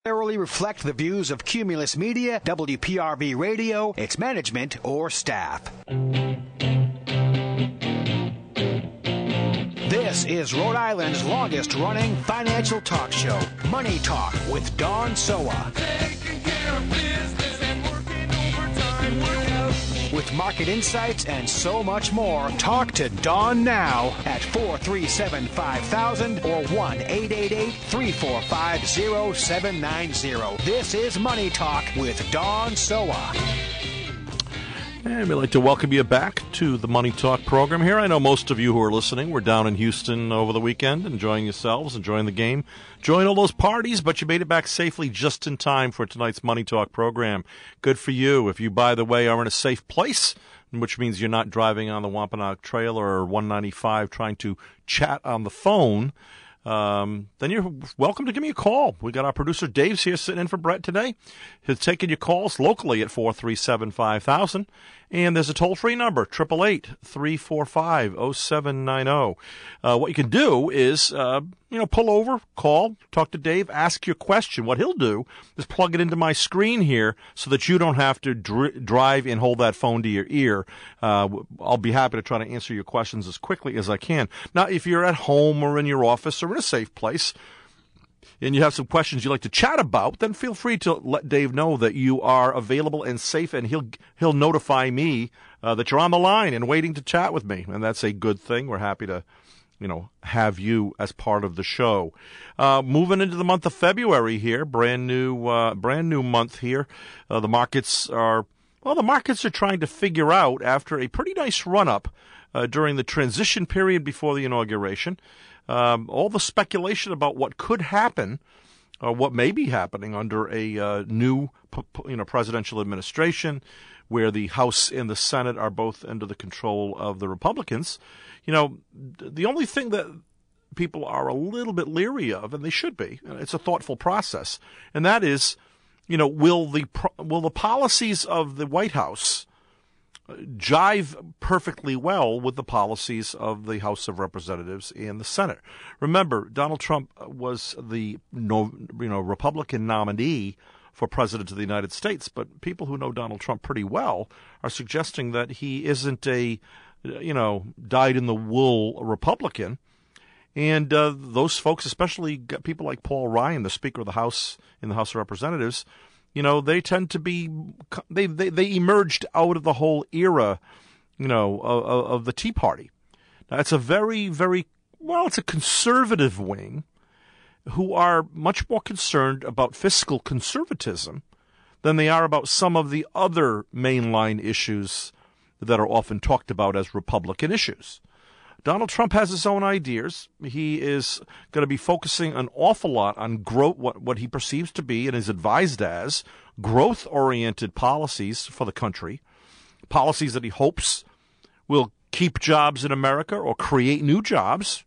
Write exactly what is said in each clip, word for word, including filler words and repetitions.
necessarily reflect the views of Cumulus Media, W P R V Radio, its management, or staff. This is Rhode Island's longest-running financial talk show, Money Talk with Don Sowa. Taking care of business and working overtime. With market insights and so much more, talk to Don now at four three seven, five thousand or one eight eight eight, three four five, zero seven nine zero. This is Money Talk with Don Sowa. And we'd like to welcome you back to the Money Talk program here. I know most of you who are listening were down in Houston over the weekend, enjoying yourselves, enjoying the game, enjoying all those parties, but you made it back safely just in time for tonight's Money Talk program. Good for you. If you, by the way, are in a safe place, which means you're not driving on the Wampanoag Trail or one ninety-five trying to chat on the phone, Um, then you're welcome to give me a call. We got our producer Dave's here sitting in for Brett today. He's taking your calls locally at four three seven, five thousand. And there's a toll-free number, eight eight eight, three four five, zero seven nine zero. Uh, what you can do is, uh, you know, pull over, call, talk to Dave, ask your question. What he'll do is plug it into my screen here so that you don't have to dr- drive and hold that phone to your ear. Uh, I'll be happy to try to answer your questions as quickly as I can. Now, if you're at home or in your office or in a safe place, and you have some questions you'd like to chat about, then feel free to let Dave know that you are available and safe, and he'll he'll notify me uh, that you're on the line and waiting to chat with me, and that's a good thing. We're happy to, you know, have you as part of the show. Uh, moving into the month of February here, brand new uh, brand new month here. Uh, the markets are well, the markets are trying to figure out after a pretty nice run up uh, during the transition period before the inauguration. Um, all the speculation about what could happen, or what may be happening under a uh, new, you know, presidential administration, where the House and the Senate are both under the control of the Republicans. You know, the only thing that people are a little bit leery of, and they should be, it's a thoughtful process, and that is, you know, will the will the policies of the White House jive perfectly well with the policies of the House of Representatives and the Senate. Remember, Donald Trump was the no, you know Republican nominee for President of the United States, but people who know Donald Trump pretty well are suggesting that he isn't a, you know, dyed-in-the-wool Republican. And uh, those folks, especially people like Paul Ryan, the Speaker of the House in the House of Representatives, you know, they tend to be, they, they, they emerged out of the whole era, you know, of, of the Tea Party. Now, it's a very, very, well, it's a conservative wing who are much more concerned about fiscal conservatism than they are about some of the other mainline issues that are often talked about as Republican issues. Donald Trump has his own ideas. He is going to be focusing an awful lot on growth, what, what he perceives to be and is advised as growth-oriented policies for the country, policies that he hopes will keep jobs in America or create new jobs,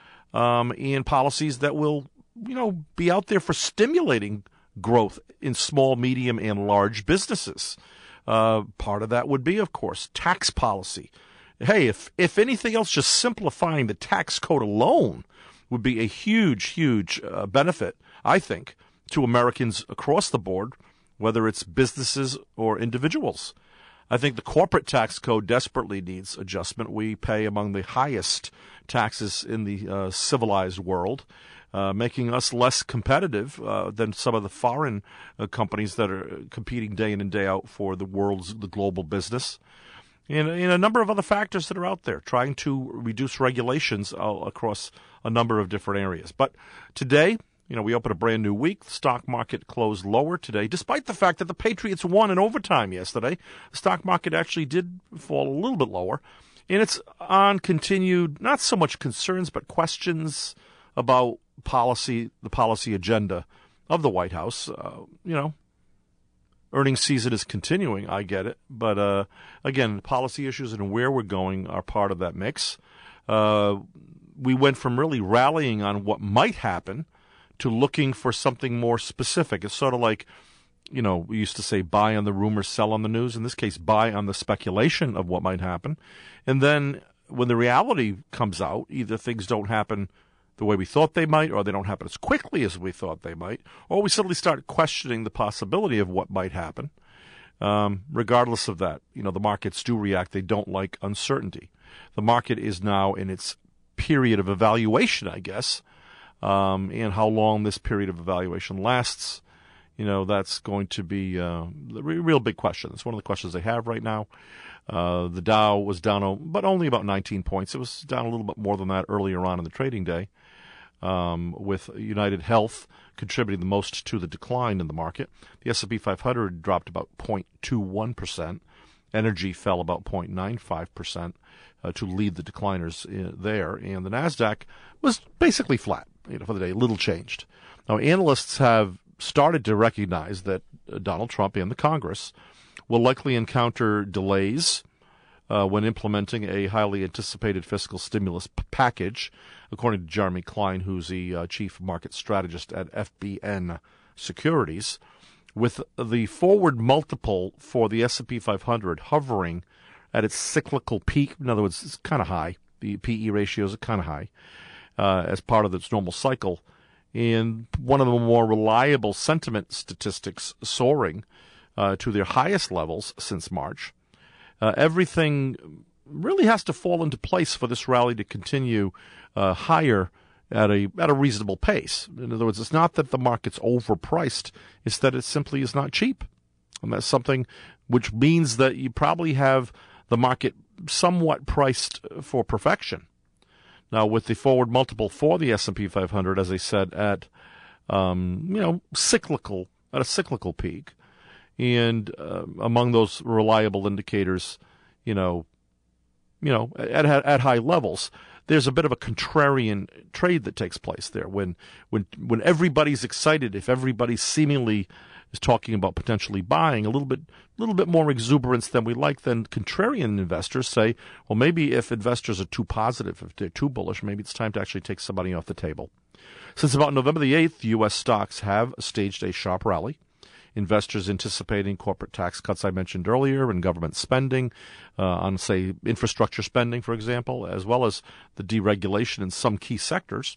um, and policies that will, you know, be out there for stimulating growth in small, medium, and large businesses. Uh, part of that would be, of course, tax policy. Hey, if if anything else, just simplifying the tax code alone would be a huge, huge uh, benefit, I think, to Americans across the board, whether it's businesses or individuals. I think the corporate tax code desperately needs adjustment. We pay among the highest taxes in the uh, civilized world, uh, making us less competitive uh, than some of the foreign uh, companies that are competing day in and day out for the world's the global business. And, and a number of other factors that are out there, trying to reduce regulations uh, across a number of different areas. But today, you know, we open a brand new week. The stock market closed lower today, despite the fact that the Patriots won in overtime yesterday. The stock market actually did fall a little bit lower. And it's on continued, not so much concerns, but questions about policy, the policy agenda of the White House. Uh, you know, earnings season is continuing, I get it. But, uh, again, policy issues and where we're going are part of that mix. Uh, we went from really rallying on what might happen to looking for something more specific. It's sort of like, you know, we used to say buy on the rumor, sell on the news. In this case, buy on the speculation of what might happen. And then when the reality comes out, either things don't happen the way we thought they might, or they don't happen as quickly as we thought they might, or we suddenly start questioning the possibility of what might happen. Um, regardless of that, you know, the markets do react. They don't like uncertainty. The market is now in its period of evaluation, I guess, um, and how long this period of evaluation lasts, you know, that's going to be uh, the real big question. It's one of the questions they have right now. Uh, the Dow was down, but only about nineteen points. It was down a little bit more than that earlier on in the trading day, um, with United Health contributing the most to the decline in the market. The S and P five hundred dropped about zero point two one percent. Energy fell about zero point nine five percent uh, to lead the decliners in there. And the NASDAQ was basically flat, you know, for the day, little changed. Now, analysts have started to recognize that uh, Donald Trump and the Congress will likely encounter delays uh, when implementing a highly anticipated fiscal stimulus p- package, according to Jeremy Klein, who's the uh, chief market strategist at F B N Securities, with the forward multiple for the S and P five hundred hovering at its cyclical peak. In other words, it's kind of high. The P E ratios are kind of high uh, as part of its normal cycle. And one of the more reliable sentiment statistics soaring uh, to their highest levels since March. Uh, everything really has to fall into place for this rally to continue uh, higher at a at a reasonable pace. In other words, it's not that the market's overpriced, it's that it simply is not cheap. And that's something which means that you probably have the market somewhat priced for perfection. Now, with the forward multiple for the S and P five hundred, as I said, at um, you know cyclical at a cyclical peak, and uh, among those reliable indicators, you know, you know, at at high levels, there's a bit of a contrarian trade that takes place there. When when when everybody's excited, if everybody seemingly is talking about potentially buying a little bit, little bit more exuberance than we like, then contrarian investors say, well, maybe if investors are too positive, if they're too bullish, maybe it's time to actually take some money off the table. Since about November the eighth, U S stocks have staged a sharp rally. Investors anticipating corporate tax cuts I mentioned earlier and government spending uh, on, say, infrastructure spending, for example, as well as the deregulation in some key sectors.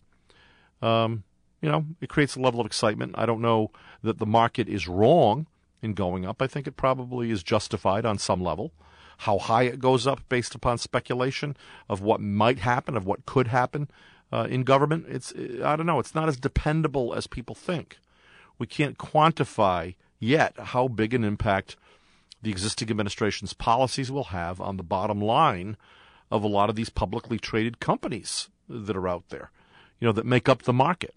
Um, you know, it creates a level of excitement. I don't know that the market is wrong in going up. I think it probably is justified on some level. How high it goes up based upon speculation of what might happen, of what could happen uh, in government, it's, I don't know, it's not as dependable as people think. We can't quantify yet how big an impact the existing administration's policies will have on the bottom line of a lot of these publicly traded companies that are out there, you know, that make up the market.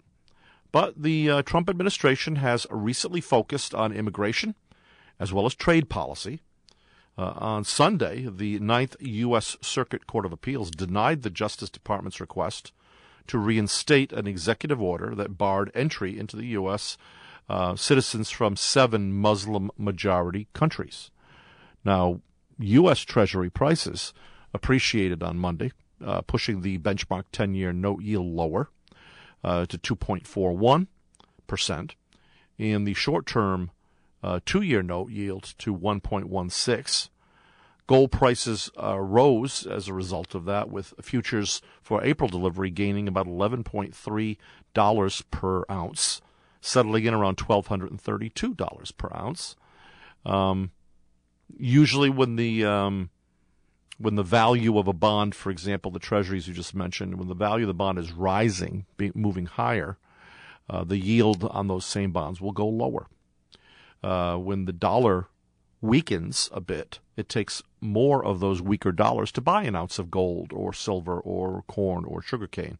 But the uh, Trump administration has recently focused on immigration as well as trade policy. Uh, on Sunday, the Ninth U S Circuit Court of Appeals denied the Justice Department's request to reinstate an executive order that barred entry into the U S Uh, citizens from seven Muslim-majority countries. Now, U S Treasury prices appreciated on Monday, uh, pushing the benchmark ten-year note yield lower uh, to two point four one percent, and the short-term uh, two-year note yield to one point one six. Gold prices uh, rose as a result of that, with futures for April delivery gaining about eleven point three dollars per ounce, settling in around one thousand two hundred thirty-two dollars per ounce. Um, usually when the um, when the value of a bond, for example, the treasuries you just mentioned, when the value of the bond is rising, be, moving higher, uh, the yield on those same bonds will go lower. Uh, when the dollar weakens a bit, it takes more of those weaker dollars to buy an ounce of gold or silver or corn or sugarcane.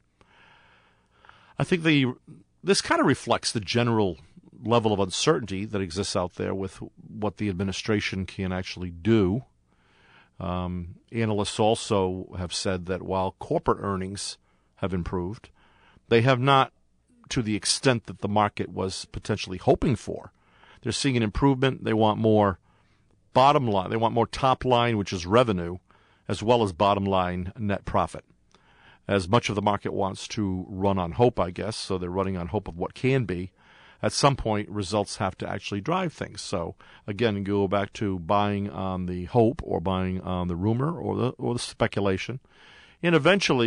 I think the This kind of reflects the general level of uncertainty that exists out there with what the administration can actually do. Um, analysts also have said that while corporate earnings have improved, they have not to the extent that the market was potentially hoping for. They're seeing an improvement. They want more bottom line. They want more top line, which is revenue, as well as bottom line net profit. As much of the market wants to run on hope, I guess, so they're running on hope of what can be. At some point, results have to actually drive things. So, again, you go back to buying on the hope or buying on the rumor or the or the speculation. And eventually,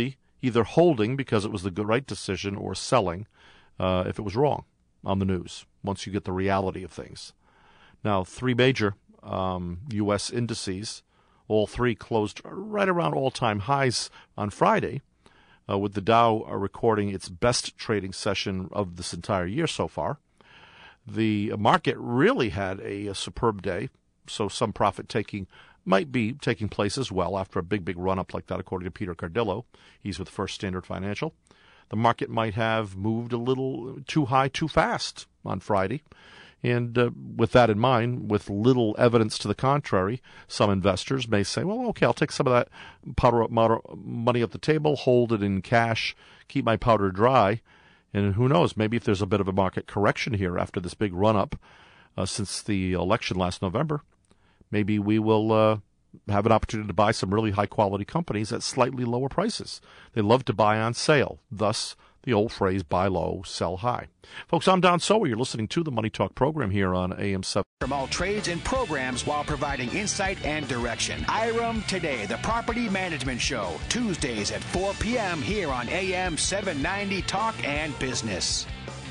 either holding because it was the good right decision or selling uh, if it was wrong on the news, once you get the reality of things. Now, three major um, U S indices, all three closed right around all-time highs on Friday, uh, with the Dow uh, recording its best trading session of this entire year so far. The market really had a, a superb day, so some profit-taking might be taking place as well after a big, big run-up like that, according to Peter Cardillo. He's with First Standard Financial. The market might have moved a little too high, too fast on Friday. And uh, with that in mind, with little evidence to the contrary, some investors may say, well, okay, I'll take some of that powder, powder, money off the table, hold it in cash, keep my powder dry. And who knows, maybe if there's a bit of a market correction here after this big run-up uh, since the election last November, maybe we will uh, have an opportunity to buy some really high-quality companies at slightly lower prices. They love to buy on sale, thus the old phrase, buy low, sell high. Folks, I'm Don Sower. You're listening to the Money Talk program here on A M seven. From all trades and programs while providing insight and direction. I R M Today, the Property Management Show, Tuesdays at four p.m. here on A M seven ninety Talk and Business.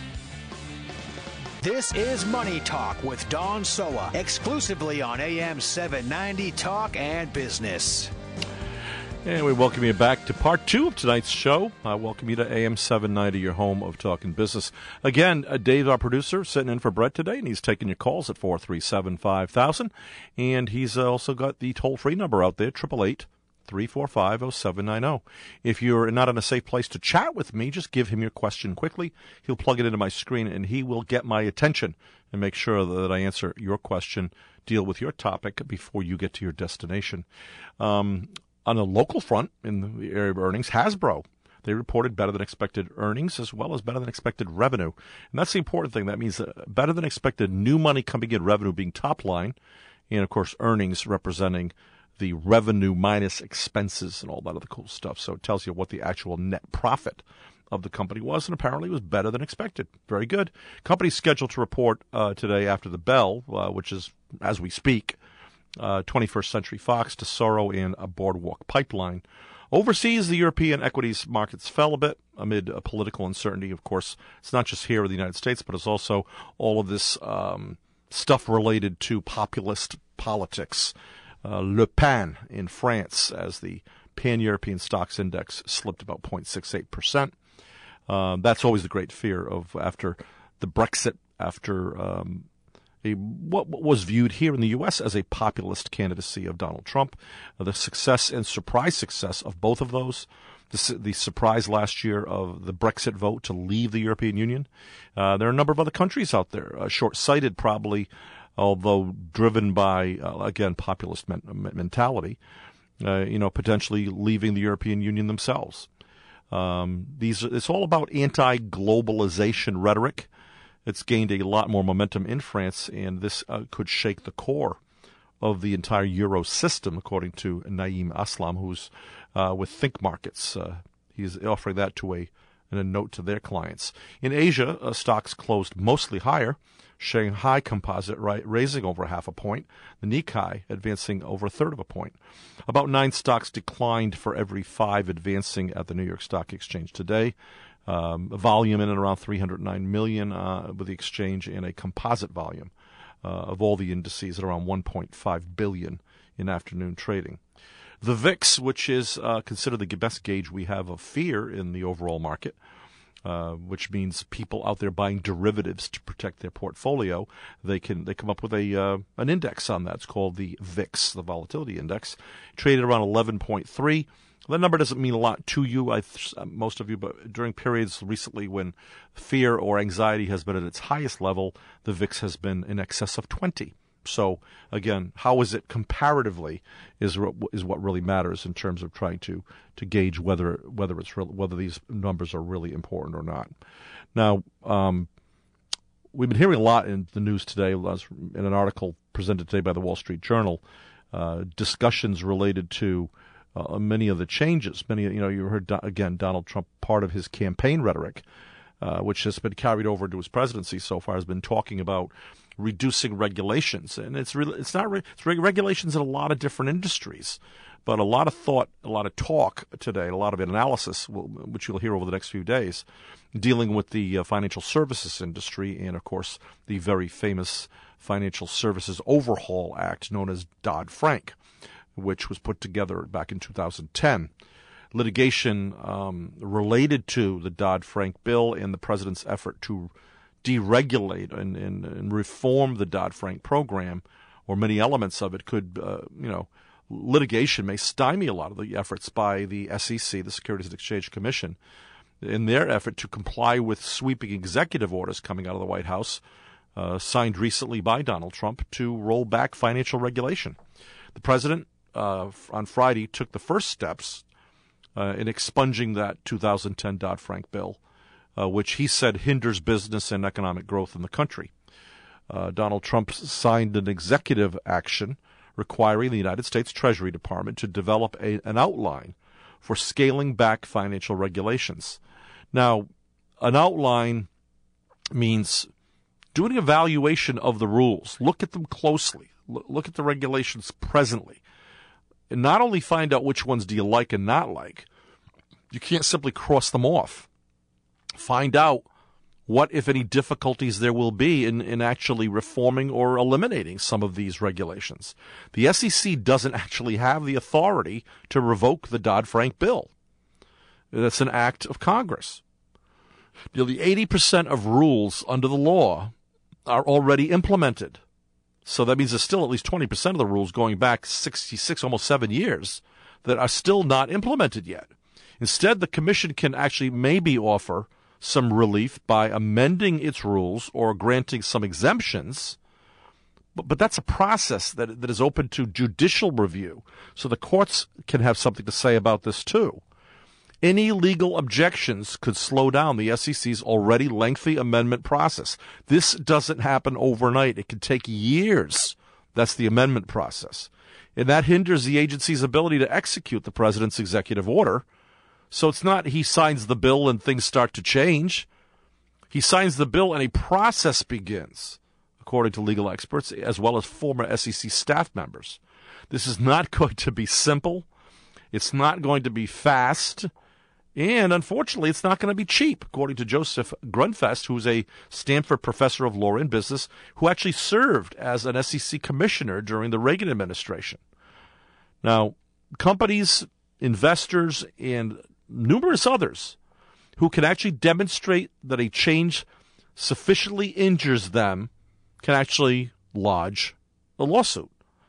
This is Money Talk with Don Sowa, exclusively on A M seven ninety Talk and Business. And we welcome you back to part two of tonight's show. I welcome you to A M seven ninety, your home of talk and business. Again, uh, Dave, our producer, sitting in for Brett today, and he's taking your calls at four three seven, five thousand. And he's uh, also got the toll-free number out there, eight eight eight, three four five, oh seven nine oh. If you're not in a safe place to chat with me, just give him your question quickly. He'll plug it into my screen, and he will get my attention and make sure that I answer your question, deal with your topic before you get to your destination. Um... On the local front, in the area of earnings, Hasbro, they reported better than expected earnings as well as better than expected revenue. And that's the important thing. That means that better than expected new money coming in, revenue being top line, and, of course, earnings representing the revenue minus expenses and all that other cool stuff. So it tells you what the actual net profit of the company was, and apparently it was better than expected. Very good. Company's scheduled to report uh, today after the bell, uh, which is, as we speak, Uh, twenty-first Century Fox, Tesoro, and a Boardwalk Pipeline. Overseas, the European equities markets fell a bit amid uh, political uncertainty. Of course, it's not just here in the United States, but it's also all of this um, stuff related to populist politics. Uh, Le Pen in France, as the Pan-European Stocks Index slipped about zero point six eight percent. Uh, that's always the great fear of after the Brexit, after um, A, what was viewed here in the U S as a populist candidacy of Donald Trump. Uh, the success and surprise success of both of those, the, the surprise last year of the Brexit vote to leave the European Union. Uh, there are a number of other countries out there, uh, short-sighted probably, although driven by, uh, again, populist men- mentality, uh, you know, potentially leaving the European Union themselves. Um, these It's all about anti-globalization rhetoric. It's gained a lot more momentum in France, and this uh, could shake the core of the entire Euro system, according to Naeem Aslam, who's uh, with Think Markets. Uh, he's offering that to a in a note to their clients. In Asia, uh, stocks closed mostly higher. Shanghai Composite right, raising over half a point. The Nikkei advancing over a third of a point. About nine stocks declined for every five advancing at the New York Stock Exchange today. Um, a volume in and around three hundred nine million uh, with the exchange, and a composite volume uh, of all the indices at around one point five billion in afternoon trading. The V I X, which is uh, considered the best gauge we have of fear in the overall market, uh, which means people out there buying derivatives to protect their portfolio, they can they come up with a uh, an index on that. It's called the V I X, the Volatility Index, traded around eleven point three. That number doesn't mean a lot to you, I, most of you, but during periods recently when fear or anxiety has been at its highest level, the V I X has been in excess of twenty. So, again, how is it comparatively is is what really matters in terms of trying to, to gauge whether whether it's real, whether these numbers are really important or not. Now, um, we've been hearing a lot in the news today, in an article presented today by the Wall Street Journal, uh, discussions related to Uh, many of the changes, many, you know, you heard, again, Donald Trump, part of his campaign rhetoric, uh, which has been carried over to his presidency so far, has been talking about reducing regulations. And it's really, it's not, re- it's reg- regulations in a lot of different industries. But a lot of thought, a lot of talk today, a lot of analysis, which you'll hear over the next few days, dealing with the uh, financial services industry and, of course, the very famous Financial Services Overhaul Act known as Dodd-Frank, which was put together back in two thousand ten. Litigation um, related to the Dodd-Frank bill and the president's effort to deregulate and, and, and reform the Dodd-Frank program, or many elements of it, could, uh, you know, litigation may stymie a lot of the efforts by the S E C, the Securities and Exchange Commission, in their effort to comply with sweeping executive orders coming out of the White House, uh, signed recently by Donald Trump, to roll back financial regulation. The president, uh, on Friday, took the first steps uh, in expunging that two thousand ten Dodd-Frank bill, uh, which he said hinders business and economic growth in the country. Uh, Donald Trump signed an executive action requiring the United States Treasury Department to develop a, an outline for scaling back financial regulations. Now, an outline means do an evaluation of the rules. Look at them closely. L- look at the regulations presently. And not only find out which ones do you like and not like, you can't simply cross them off. Find out what, if any, difficulties there will be in, in actually reforming or eliminating some of these regulations. The S E C doesn't actually have the authority to revoke the Dodd-Frank bill. That's an act of Congress. Nearly eighty percent of rules under the law are already implemented. So that means there's still at least twenty percent of the rules going back sixty-six, almost seven years, that are still not implemented yet. Instead, the Commission can actually maybe offer some relief by amending its rules or granting some exemptions, but, but that's a process that that is open to judicial review, so the courts can have something to say about this too. Any legal objections could slow down the S E C's already lengthy amendment process. This doesn't happen overnight. It can take years. That's the amendment process. And that hinders the agency's ability to execute the president's executive order. So it's not he signs the bill and things start to change. He signs the bill and a process begins, according to legal experts, as well as former S E C staff members. This is not going to be simple. It's not going to be fast. And unfortunately, it's not going to be cheap, according to Joseph Grunfest, who's a Stanford professor of law and business, who actually served as an S E C commissioner during the Reagan administration. Now, companies, investors, and numerous others who can actually demonstrate that a change sufficiently injures them can actually lodge a lawsuit.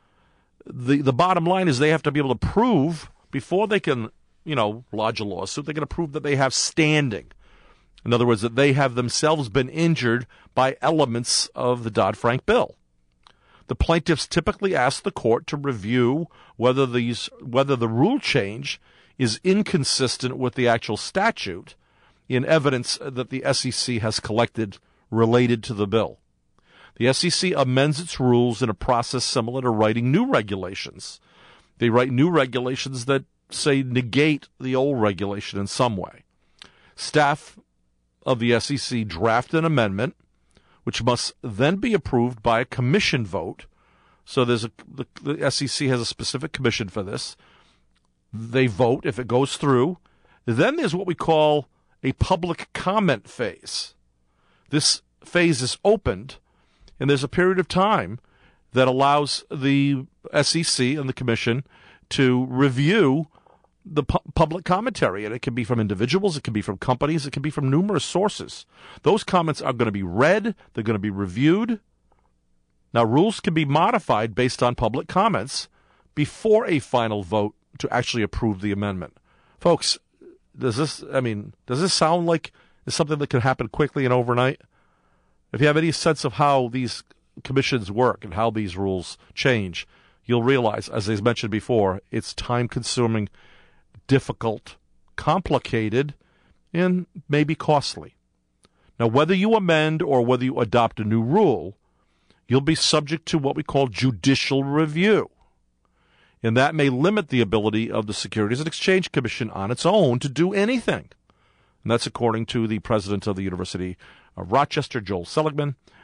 The the bottom line is they have to be able to prove before they can, you know, lodge a lawsuit, they're going to prove that they have standing. In other words, that they have themselves been injured by elements of the Dodd-Frank bill. The plaintiffs typically ask the court to review whether these whether the rule change is inconsistent with the actual statute in evidence that the S E C has collected related to the bill. The S E C amends its rules in a process similar to writing new regulations. They write new regulations that, say, negate the old regulation in some way. Staff of the S E C draft an amendment, which must then be approved by a commission vote. So there's a, the, the S E C has a specific commission for this. They vote if it goes through. Then there's what we call a public comment phase. This phase is opened, and there's a period of time that allows the S E C and the commission to review the pu- public commentary. And it can be from individuals, it can be from companies, it can be from numerous sources. Those comments are going to be read, they're going to be reviewed. Now, rules can be modified based on public comments before a final vote to actually approve the amendment. Folks, does this, I mean, does this sound like it's something that can happen quickly and overnight? If you have any sense of how these commissions work and how these rules change, you'll realize, as I mentioned before, it's time-consuming, difficult, complicated, and maybe costly. Now, whether you amend or whether you adopt a new rule, you'll be subject to what we call judicial review. And that may limit the ability of the Securities and Exchange Commission on its own to do anything. And that's according to the president of the University of Rochester, Joel Seligman.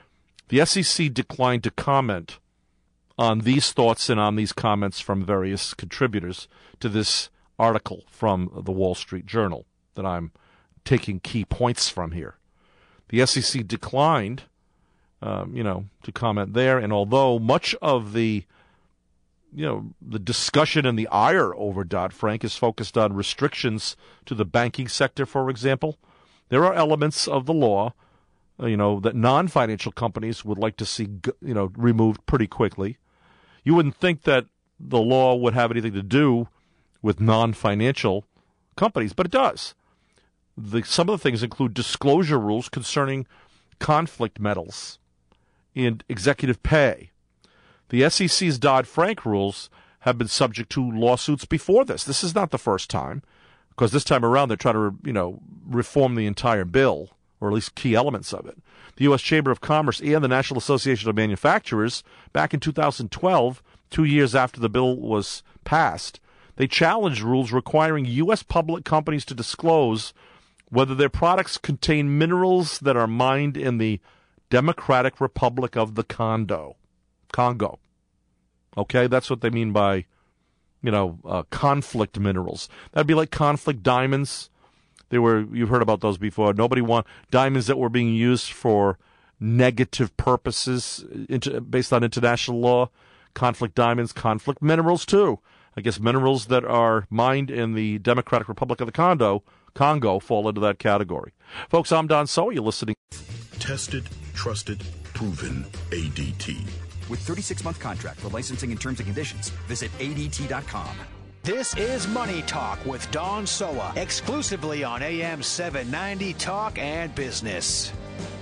The S E C declined to comment on these thoughts and on these comments from various contributors to this article from the Wall Street Journal that I'm taking key points from here. The S E C declined, um, you know, to comment there, and although much of the, you know, the discussion and the ire over Dodd-Frank is focused on restrictions to the banking sector, for example, there are elements of the law, you know, that non-financial companies would like to see, you know, removed pretty quickly. You wouldn't think that the law would have anything to do with non-financial companies, but it does. The, some of the things include disclosure rules concerning conflict metals and executive pay. The S E C's Dodd-Frank rules have been subject to lawsuits before this. This is not the first time, because this time around they're trying to, you know, reform the entire bill, or at least key elements of it. The U S Chamber of Commerce and the National Association of Manufacturers, back in two thousand twelve, two years after the bill was passed, they challenged rules requiring U S public companies to disclose whether their products contain minerals that are mined in the Democratic Republic of the Congo. Congo. Okay, that's what they mean by, you know, uh, conflict minerals. That'd be like conflict diamonds. They were, you've heard about those before. Nobody want diamonds that were being used for negative purposes into, based on international law. Conflict diamonds, conflict minerals too. I guess minerals that are mined in the Democratic Republic of the Congo, Congo fall into that category. Folks, I'm Don Sowa. You're listening. Tested, trusted, proven A D T. With thirty-six month contract for licensing and terms and conditions, visit A D T dot com. This is Money Talk with Don Sowa, exclusively on A M seven ninety Talk and Business.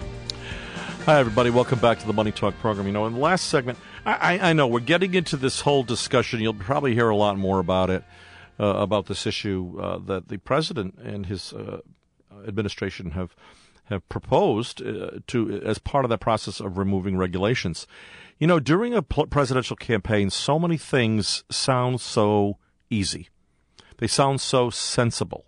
Hi, everybody. Welcome back to the Money Talk program. You know, in the last segment, I, I, I know we're getting into this whole discussion. You'll probably hear a lot more about it, uh, about this issue uh, that the president and his uh, administration have have proposed uh, to as part of that process of removing regulations. You know, during a presidential campaign, so many things sound so easy. They sound so sensible.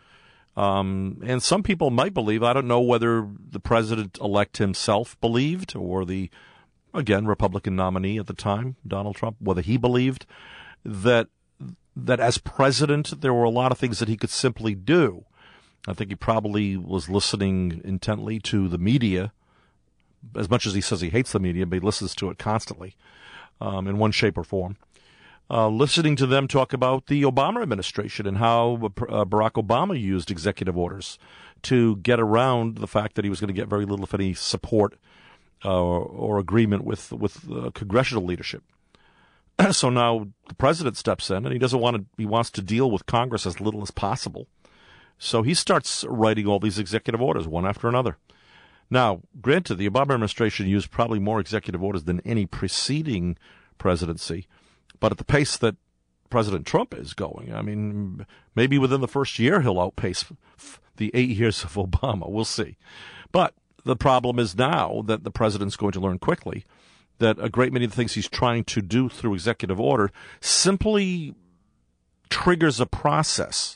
Um, and some people might believe, I don't know whether the president-elect himself believed or the, again, Republican nominee at the time, Donald Trump, whether he believed that that as president there were a lot of things that he could simply do. I think he probably was listening intently to the media, as much as he says he hates the media, but he listens to it constantly um, in one shape or form. Uh, listening to them talk about the Obama administration and how uh, Barack Obama used executive orders to get around the fact that he was going to get very little, if any, support uh, or, or agreement with with uh, congressional leadership. So now the president steps in, and he doesn't want to. He wants to deal with Congress as little as possible. So he starts writing all these executive orders, one after another. Now, granted, the Obama administration used probably more executive orders than any preceding presidency. But at the pace that President Trump is going, I mean, maybe within the first year he'll outpace the eight years of Obama. We'll see. But the problem is now that the president's going to learn quickly that a great many of the things he's trying to do through executive order simply triggers a process,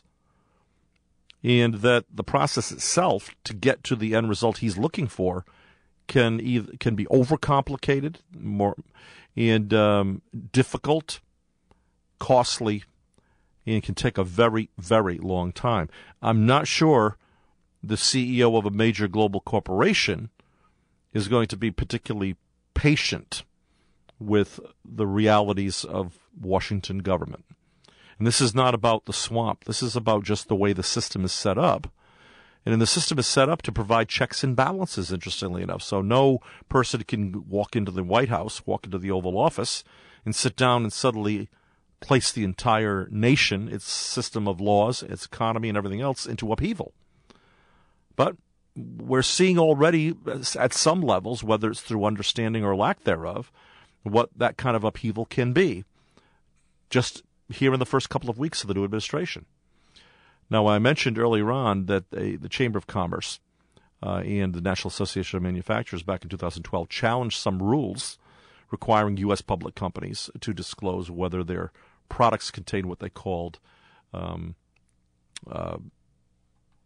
and that the process itself to get to the end result he's looking for can either, can be overcomplicated, more and um, difficult, costly, and can take a very, very long time. I'm not sure the C E O of a major global corporation is going to be particularly patient with the realities of Washington government. And this is not about the swamp. This is about just the way the system is set up. And the system is set up to provide checks and balances, interestingly enough. So no person can walk into the White House, walk into the Oval Office, and sit down and suddenly place the entire nation, its system of laws, its economy, and everything else into upheaval. But we're seeing already at some levels, whether it's through understanding or lack thereof, what that kind of upheaval can be, just here in the first couple of weeks of the new administration. Now, I mentioned earlier on that they, the Chamber of Commerce uh, and the National Association of Manufacturers back in two thousand twelve challenged some rules requiring U S public companies to disclose whether their products contain what they called um, uh,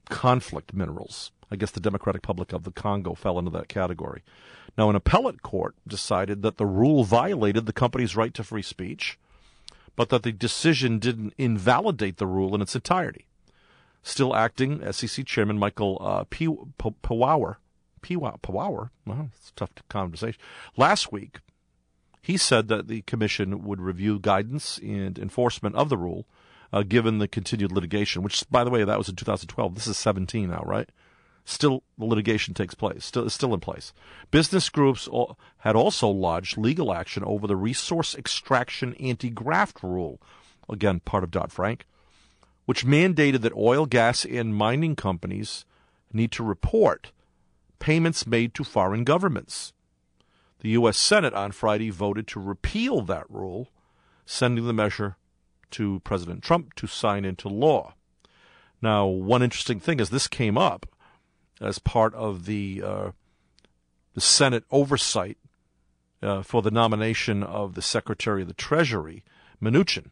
conflict minerals. I guess the Democratic Republic of the Congo fell into that category. Now, an appellate court decided that the rule violated the company's right to free speech, but that the decision didn't invalidate the rule in its entirety. Still acting, S E C Chairman Michael uh, P- P- Pawauer, Pawauer, well, it's a tough conversation. Last week, he said that the commission would review guidance and enforcement of the rule, uh, given the continued litigation, which, by the way, that was in two thousand twelve. This is seventeen now, right? Still, the litigation takes place, still, still in place. Business groups all, had also lodged legal action over the resource extraction anti-graft rule, again, part of Dodd-Frank, which mandated that oil, gas, and mining companies need to report payments made to foreign governments. The U S Senate on Friday voted to repeal that rule, sending the measure to President Trump to sign into law. Now, one interesting thing is this came up as part of the uh, the Senate oversight uh, for the nomination of the Secretary of the Treasury, Mnuchin.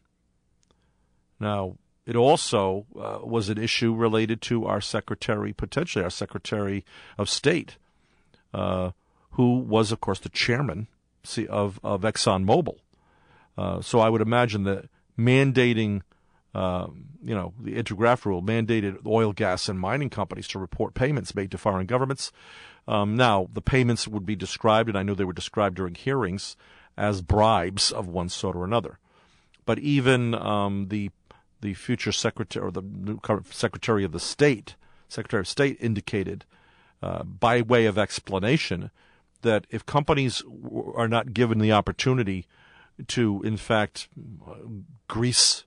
Now, it also uh, was an issue related to our Secretary, potentially our Secretary of State, uh, who was, of course, the chairman of, of ExxonMobil. Uh, so I would imagine that mandating Um, you know, the anti-graft rule mandated oil, gas, and mining companies to report payments made to foreign governments. Um, now, the payments would be described, and I know they were described during hearings, as bribes of one sort or another. But even um, the the future secretary, or the new Secretary of the State, Secretary of State indicated, uh, by way of explanation, that if companies w- are not given the opportunity to, in fact, uh, grease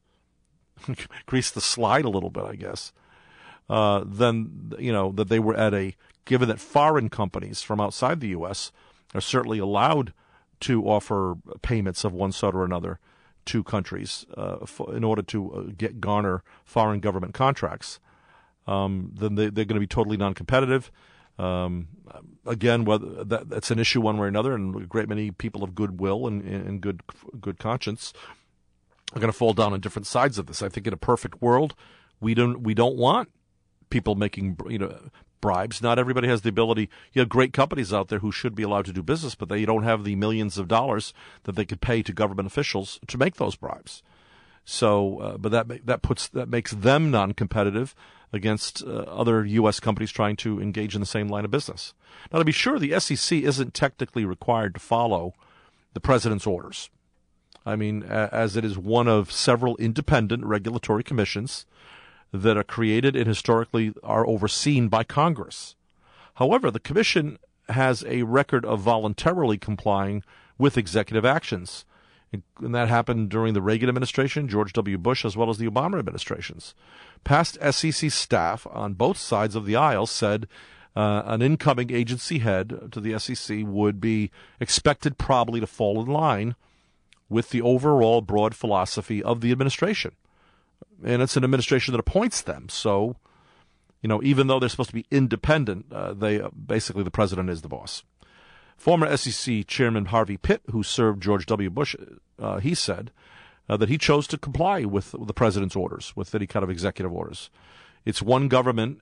grease the slide a little bit, I guess, uh, then, you know, that they were at a, given that foreign companies from outside the U S are certainly allowed to offer payments of one sort or another to countries uh, for, in order to uh, get garner foreign government contracts, um, then they, they're going to be totally non-competitive. Um, again, whether that, that's an issue one way or another, and a great many people of goodwill and, and good good conscience are going to fall down on different sides of this. I think in a perfect world, we don't we don't want people making you know bribes. Not everybody has the ability. You have great companies out there who should be allowed to do business, but they don't have the millions of dollars that they could pay to government officials to make those bribes. So, uh, but that that puts that makes them non-competitive against uh, other U S companies trying to engage in the same line of business. Now, to be sure, the S E C isn't technically required to follow the president's orders. I mean, as it is one of several independent regulatory commissions that are created and historically are overseen by Congress. However, the commission has a record of voluntarily complying with executive actions, and that happened during the Reagan administration, George W. Bush, as well as the Obama administrations. Past S E C staff on both sides of the aisle said uh, an incoming agency head to the S E C would be expected probably to fall in line with the overall broad philosophy of the administration. And it's an administration that appoints them. So, you know, even though they're supposed to be independent, uh, they uh, basically the president is the boss. Former S E C Chairman Harvey Pitt, who served George W. Bush, uh, he said uh, that he chose to comply with the president's orders, with any kind of executive orders. It's one government,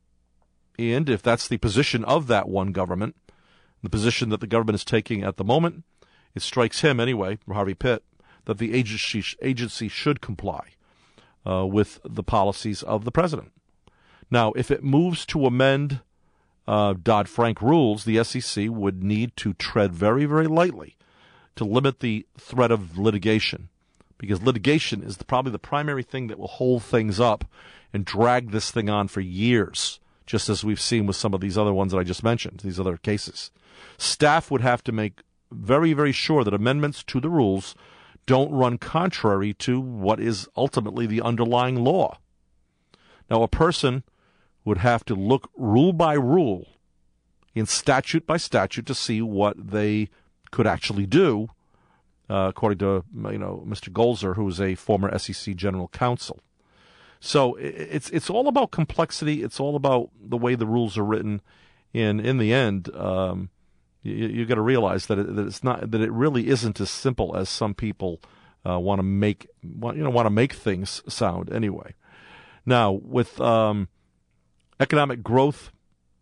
and if that's the position of that one government, the position that the government is taking at the moment, it strikes him anyway, Harvey Pitt, that the agency agency should comply uh, with the policies of the president. Now, if it moves to amend uh, Dodd-Frank rules, the S E C would need to tread very, very lightly to limit the threat of litigation, because litigation is the, probably the primary thing that will hold things up and drag this thing on for years, just as we've seen with some of these other ones that I just mentioned, these other cases. Staff would have to make very, very sure that amendments to the rules don't run contrary to what is ultimately the underlying law. Now, a person would have to look rule by rule in statute by statute to see what they could actually do, uh, according to you know Mister Golzer, who is a former S E C general counsel. So it's it's all about complexity. It's all about the way the rules are written. And in the end, um, You, you got to realize that, it, that it's not that it really isn't as simple as some people uh, want to make want, you know want to make things sound anyway. Now, with um, Economic growth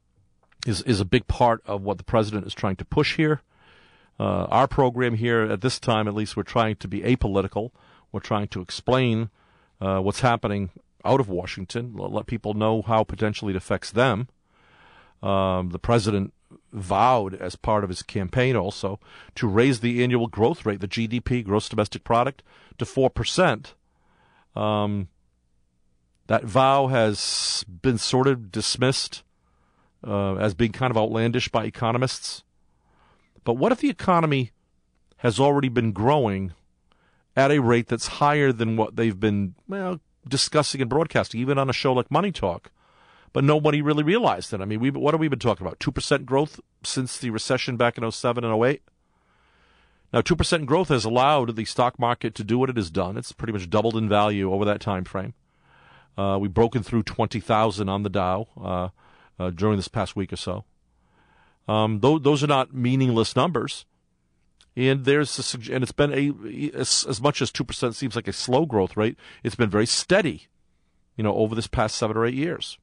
is, is a big part of what the president is trying to push here. Uh, our program here, at this time at least, we're trying to be apolitical. We're trying to explain uh, what's happening out of Washington, let people know how potentially it affects them. Um, the president vowed as part of his campaign also to raise the annual growth rate, the G D P, gross domestic product, to four percent. Um, that vow has been sort of dismissed uh, as being kind of outlandish by economists. But what if the economy has already been growing at a rate that's higher than what they've been, well, discussing and broadcasting, even on a show like Money Talk? But nobody really realized it. I mean, we what have we been talking about? two percent growth since the recession back in oh seven and oh eight? Now, two percent growth has allowed the stock market to do what it has done. It's pretty much doubled in value over that time frame. Uh, we've broken through twenty thousand on the Dow uh, uh, during this past week or so. Um, th- those are not meaningless numbers. And there's a, and it's been a as, as much as two percent seems like a slow growth rate. It's been very steady, you know, over this past seven or eight years.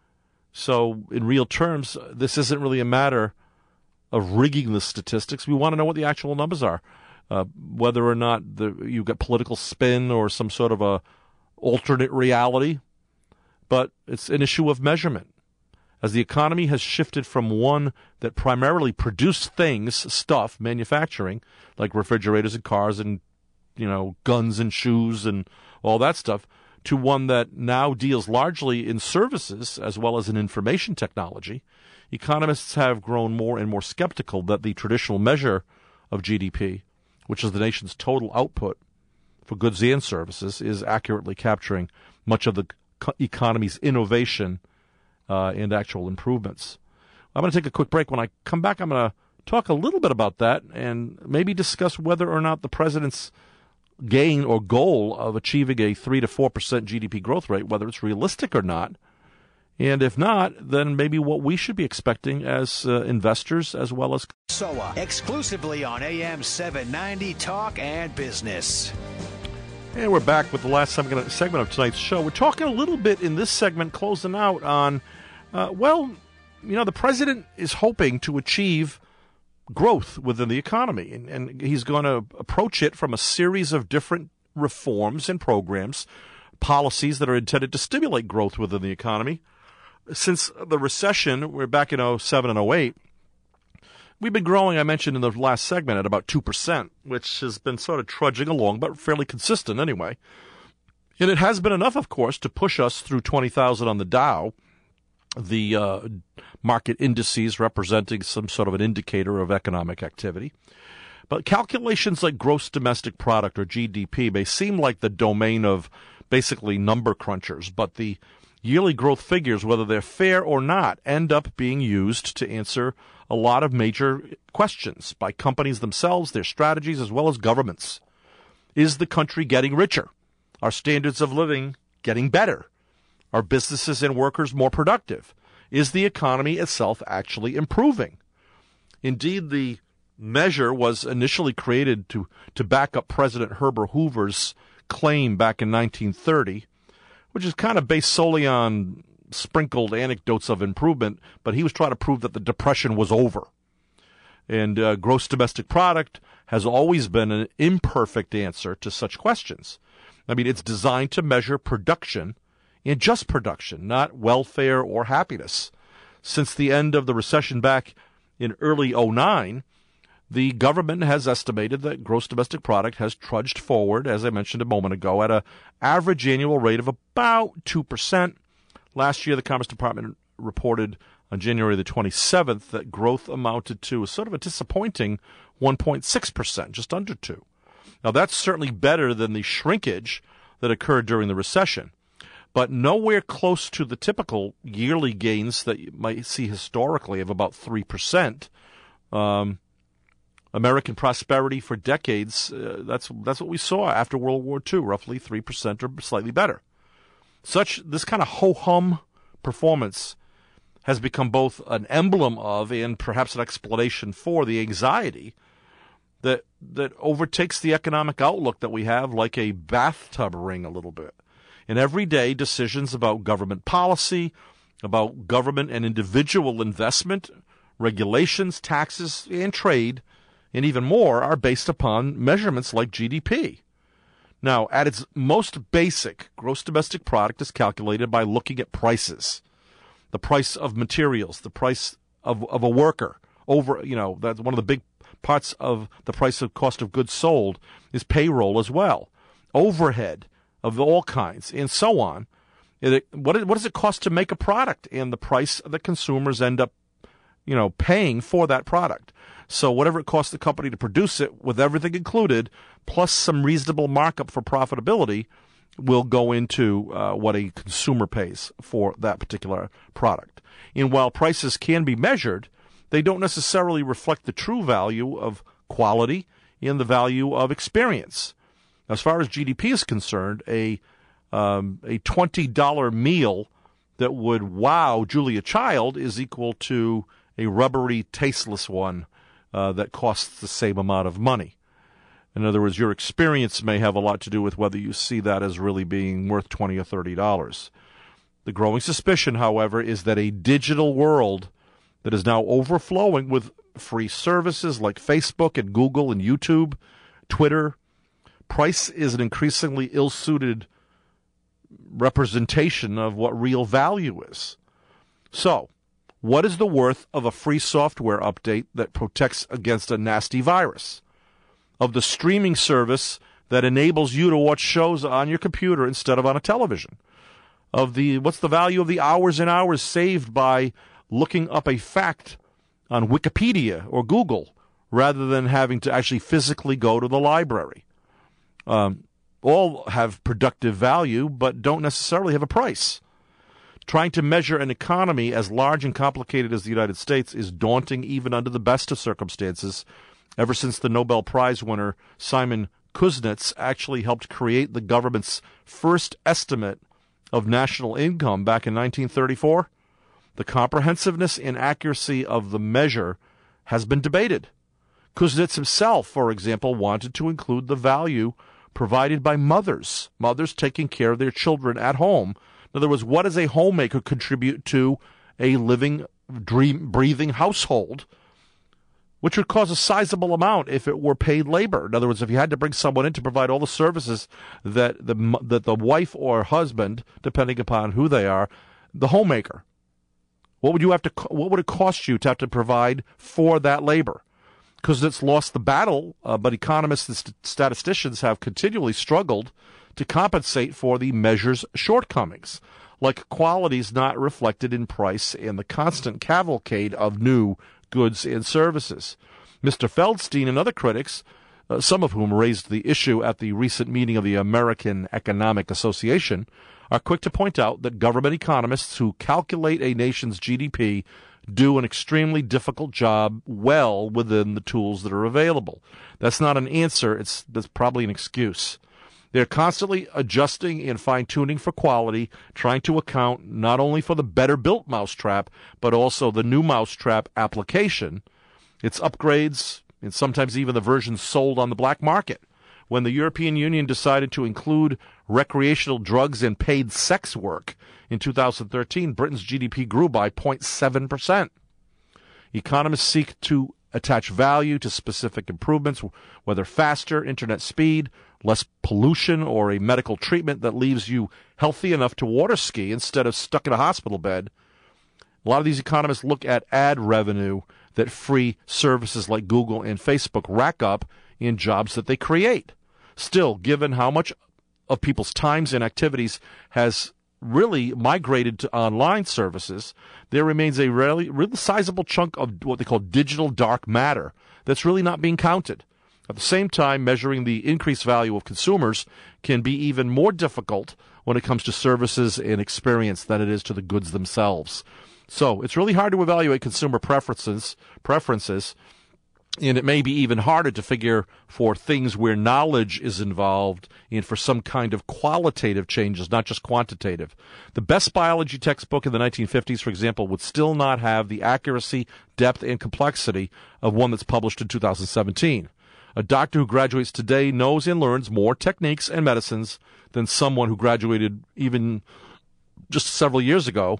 So in real terms, this isn't really a matter of rigging the statistics. We want to know what the actual numbers are, uh, whether or not the, you've got political spin or some sort of a alternate reality. But it's an issue of measurement. As the economy has shifted from one that primarily produced things, stuff, manufacturing, like refrigerators and cars and, you know, guns and shoes and all that stuff, to one that now deals largely in services as well as in information technology, economists have grown more and more skeptical that the traditional measure of G D P, which is the nation's total output for goods and services, is accurately capturing much of the economy's innovation uh, and actual improvements. I'm going to take a quick break. When I come back, I'm going to talk a little bit about that and maybe discuss whether or not the president's gain or goal of achieving a three to four percent G D P growth rate, whether it's realistic or not. And if not, then maybe what we should be expecting as uh, investors as well as... S O A, exclusively on A M seven ninety Talk and Business. And we're back with the last segment of tonight's show. We're talking a little bit in this segment, closing out on, uh, well, you know, the president is hoping to achieve growth within the economy, and, and he's going to approach it from a series of different reforms and programs, policies that are intended to stimulate growth within the economy. Since the recession, we're back in oh seven and oh eight, we've been growing, I mentioned in the last segment, at about two percent, which has been sort of trudging along, but fairly consistent anyway. And it has been enough, of course, to push us through twenty thousand on the Dow, the uh, market indices representing some sort of an indicator of economic activity. But calculations like gross domestic product, or G D P, may seem like the domain of basically number crunchers, but the yearly growth figures, whether they're fair or not, end up being used to answer a lot of major questions by companies themselves, their strategies, as well as governments. Is the country getting richer? Are standards of living getting better? Are businesses and workers more productive? Is the economy itself actually improving? Indeed, the measure was initially created to, to back up President Herbert Hoover's claim back in nineteen thirty, which is kind of based solely on sprinkled anecdotes of improvement, but he was trying to prove that the Depression was over. And uh, gross domestic product has always been an imperfect answer to such questions. I mean, it's designed to measure production, and just production, not welfare or happiness. Since the end of the recession back in early oh nine, the government has estimated that gross domestic product has trudged forward, as I mentioned a moment ago, at an average annual rate of about two percent. Last year, the Commerce Department reported on January the twenty-seventh that growth amounted to a sort of a disappointing one point six percent, just under two. Now, that's certainly better than the shrinkage that occurred during the recession, but nowhere close to the typical yearly gains that you might see historically of about three percent. Um, American prosperity for decades, uh, that's that's what we saw after World War Two, roughly three percent or slightly better. Such, this kind of ho-hum performance has become both an emblem of and perhaps an explanation for the anxiety that that overtakes the economic outlook that we have like a bathtub ring a little bit. And everyday decisions about government policy, about government and individual investment, regulations, taxes, and trade, and even more, are based upon measurements like G D P. Now, at its most basic, gross domestic product is calculated by looking at prices. The price of materials, the price of, of a worker, over, you know, that's one of the big parts of the price of cost of goods sold is payroll as well. Overhead of all kinds, and so on. It, what, what does it cost to make a product, and the price that consumers end up, you know, paying for that product? So whatever it costs the company to produce it, with everything included, plus some reasonable markup for profitability, will go into uh, what a consumer pays for that particular product. And while prices can be measured, they don't necessarily reflect the true value of quality and the value of experience. As far as G D P is concerned, a um, a twenty dollar meal that would wow Julia Child is equal to a rubbery, tasteless one uh, that costs the same amount of money. In other words, your experience may have a lot to do with whether you see that as really being worth twenty or thirty dollars. The growing suspicion, however, is that a digital world that is now overflowing with free services like Facebook and Google and YouTube, Twitter, price is an increasingly ill-suited representation of what real value is. So, what is the worth of a free software update that protects against a nasty virus? Of the streaming service that enables you to watch shows on your computer instead of on a television? Of the what's the value of the hours and hours saved by looking up a fact on Wikipedia or Google rather than having to actually physically go to the library? Um, all have productive value, but don't necessarily have a price. Trying to measure an economy as large and complicated as the United States is daunting even under the best of circumstances, ever since the Nobel Prize winner Simon Kuznets actually helped create the government's first estimate of national income back in nineteen thirty-four. The comprehensiveness and accuracy of the measure has been debated. Kuznets himself, for example, wanted to include the value provided by mothers, mothers taking care of their children at home. In other words, what does a homemaker contribute to a living, dream, breathing household, which would cause a sizable amount if it were paid labor? In other words, if you had to bring someone in to provide all the services that the that the wife or husband, depending upon who they are, the homemaker, what would you have to? What would it cost you to have to provide for that labor? Because it's lost the battle, uh, but economists and st- statisticians have continually struggled to compensate for the measure's shortcomings, like qualities not reflected in price and the constant cavalcade of new goods and services. Mister Feldstein and other critics, uh, some of whom raised the issue at the recent meeting of the American Economic Association, are quick to point out that government economists who calculate a nation's G D P do an extremely difficult job well within the tools that are available. That's not an answer. It's that's probably an excuse. They're constantly adjusting and fine-tuning for quality, trying to account not only for the better-built mousetrap, but also the new mousetrap application, its upgrades, and sometimes even the versions sold on the black market. When the European Union decided to include recreational drugs and paid sex work in two thousand thirteen, Britain's G D P grew by zero point seven percent. Economists seek to attach value to specific improvements, whether faster internet speed, less pollution, or a medical treatment that leaves you healthy enough to water ski instead of stuck in a hospital bed. A lot of these economists look at ad revenue that free services like Google and Facebook rack up in jobs that they create. Still, given how much of people's times and activities has really migrated to online services, there remains a really, really sizable chunk of what they call digital dark matter that's really not being counted. At the same time, measuring the increased value of consumers can be even more difficult when it comes to services and experience than it is to the goods themselves. So it's really hard to evaluate consumer preferences, preferences, and it may be even harder to figure for things where knowledge is involved and for some kind of qualitative changes, not just quantitative. The best biology textbook in the nineteen fifties, for example, would still not have the accuracy, depth, and complexity of one that's published in two thousand seventeen. A doctor who graduates today knows and learns more techniques and medicines than someone who graduated even just several years ago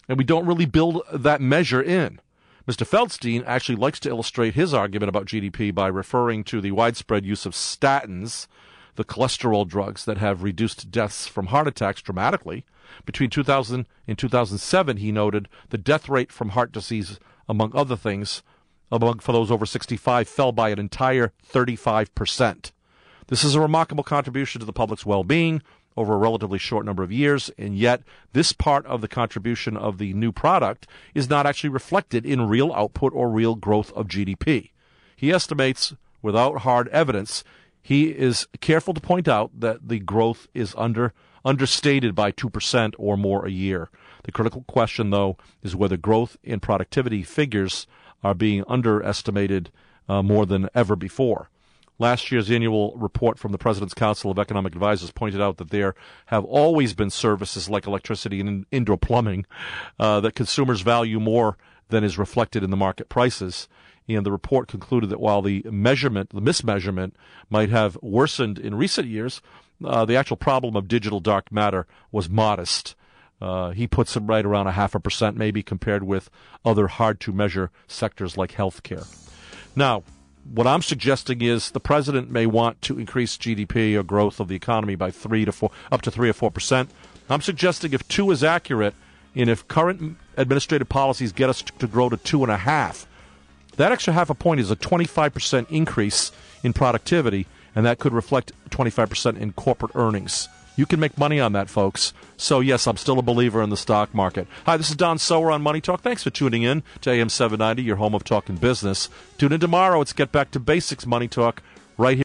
and we don't really build that measure in. Mister Feldstein actually likes to illustrate his argument about G D P by referring to the widespread use of statins, the cholesterol drugs that have reduced deaths from heart attacks dramatically. Between two thousand and two thousand seven, he noted, the death rate from heart disease, among other things, among for those over sixty-five, fell by an entire thirty-five percent. This is a remarkable contribution to the public's well-being over a relatively short number of years, and yet this part of the contribution of the new product is not actually reflected in real output or real growth of G D P. He estimates, without hard evidence, he is careful to point out that the growth is under understated by two percent or more a year. The critical question, though, is whether growth in productivity figures are being underestimated uh, more than ever before. Last year's annual report from the President's Council of Economic Advisors pointed out that there have always been services like electricity and indoor plumbing uh, that consumers value more than is reflected in the market prices. And the report concluded that while the measurement, the mismeasurement, might have worsened in recent years, uh, the actual problem of digital dark matter was modest. Uh, he puts it right around a half a percent maybe compared with other hard-to-measure sectors like healthcare. Now, what I'm suggesting is the president may want to increase G D P or growth of the economy by three to four, up to three or four percent. I'm suggesting if two is accurate, and if current administrative policies get us to grow to two and a half, that extra half a point is a twenty-five percent increase in productivity, and that could reflect twenty-five percent in corporate earnings. You can make money on that, folks. So, yes, I'm still a believer in the stock market. Hi, this is Don Sower on Money Talk. Thanks for tuning in to A M seven ninety, your home of talking business. Tune in tomorrow. It's Get Back to Basics Money Talk right here.